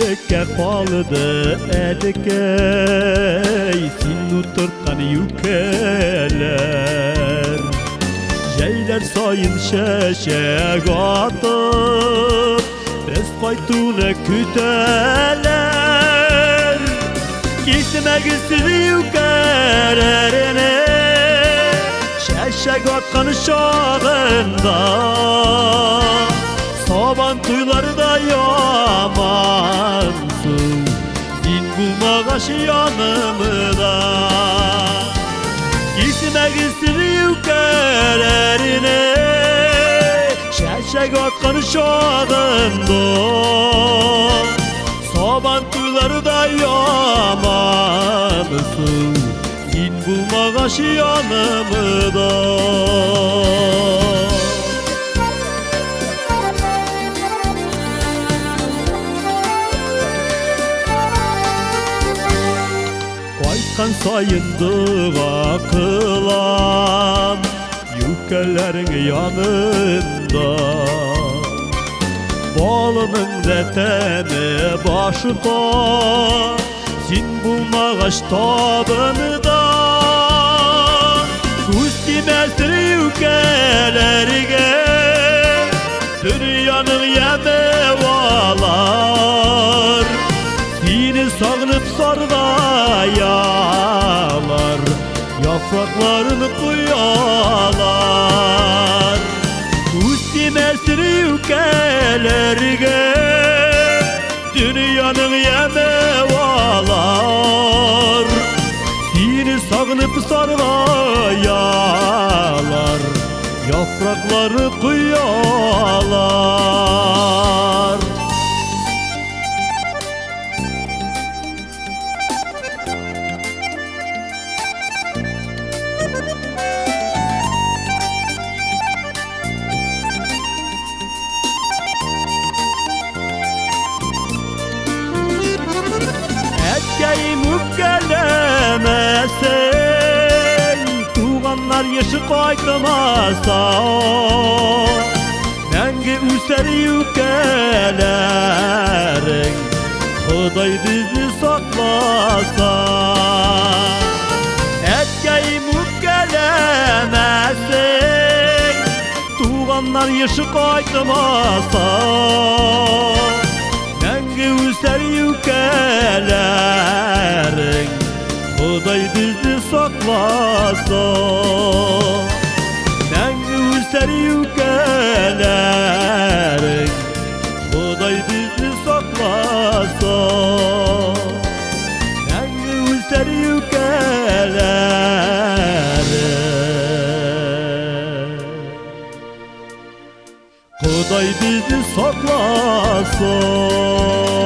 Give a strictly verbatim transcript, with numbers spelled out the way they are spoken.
yürekке kaldı edekey Sin uturkan yükeler Jeyler sayın şeşek atıp Es kaytune küteler Gitmek istiyor yükelerine Şeşek atkan şağında Saban tuylarda yamansın Din bulmağaş yanımda Gitmek istiyor yükelerine Şeşek atkan şağında Saban tuylarda yamansın Din bulmağaş yanımda Kaykan sayındığa kılan Yükelerin yanında Balının deteni başında Sin bulmağaç tabında Kustimestir yükelerine Dünyanın yemevalar Seni sağınıp sardayalar Yapraklarını kuyalar Kustimestir yükelerine Dünyanın yemevalar Seni sağınıp sardayalar Yaprakları kuyalar Etkeyim ükkelemesin Tuğanlar yaşı kaytımasa Nengi üsteri yükkelerin Hıday bizi saklasa Etkeyim ükkelemesin Tuğanlar yaşı kaytımasa Nengi üsteri yükkelerin Hıday bizi saklasa Nengi üsteri yükkelerin Hıday bizi saklasa Nengi üsteri yükkelerin Hıday bizi saklasa